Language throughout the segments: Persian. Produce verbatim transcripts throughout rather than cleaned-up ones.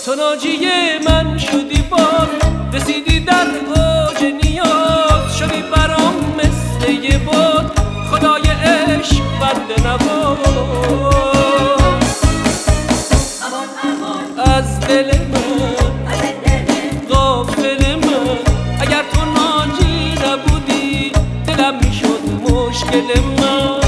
تو ناجی من شدی باز، رسیدی در اوج نیاز، شدی برام مثل یه باد، خدای عشق بنده نواز. از دل من غافل من، اگر تو ناجی نبودی دلم میشد مشکل من.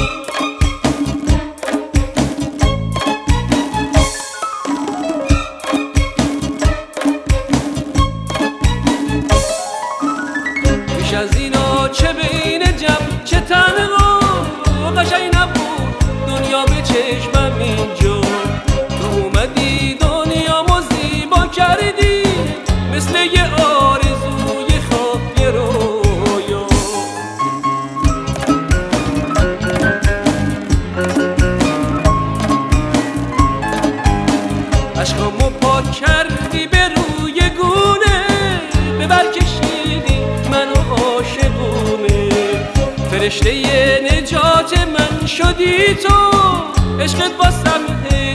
بیش از اینا چه بین جمع چه تنها، قشنگ نبود دنیا به چشمم اینجا. تو اومدی دنیامو زیبا کردی، مثل یه آرزوی خواب یه رویا. عشقامو پاک کردی به روی گونه، ببر کشیدی منو عاشقونه. فرشته نجات من شدی تو، عشقت واسم